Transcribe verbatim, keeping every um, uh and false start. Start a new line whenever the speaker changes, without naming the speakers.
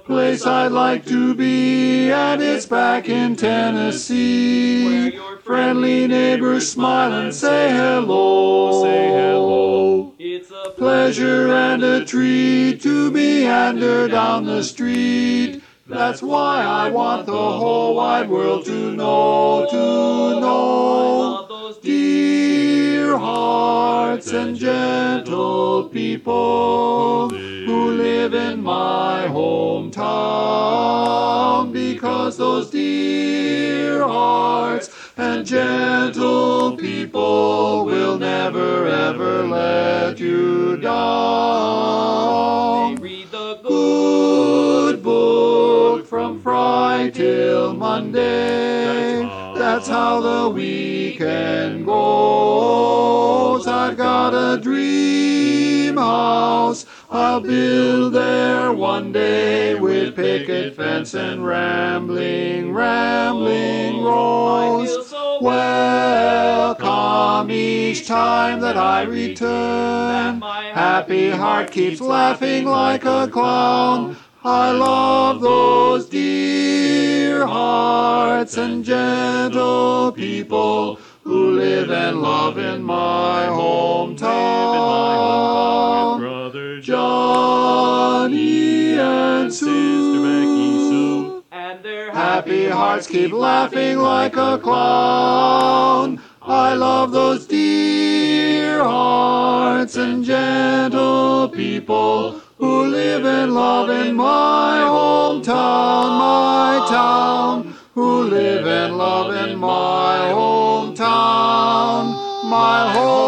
place I'd like to be, and it's back in Tennessee,
where your
friendly neighbors smile and say hello.
Say hello. It's a
Pleasure and a treat to meander down the street. That's why I want the whole wide world to know, to
I
know.
love those
Dear hearts and gentle people who live in my hometown, because those dear hearts and gentle people will never ever let you down.
They read the
Good book from Friday till Monday. That's how the weekend goes. I've got a dream house I'll build there one day, with picket fence and rambling, rambling rose. Welcome each time that I return. Happy heart keeps laughing like a clown. I love those dear hearts and gentle people who live and love in my hometown.
brother
Johnny and Sue,
and their
happy hearts keep laughing like a clown. I love those dear hearts and gentle people who live and love in my hometown, my town, who live and love in my hometown, my home.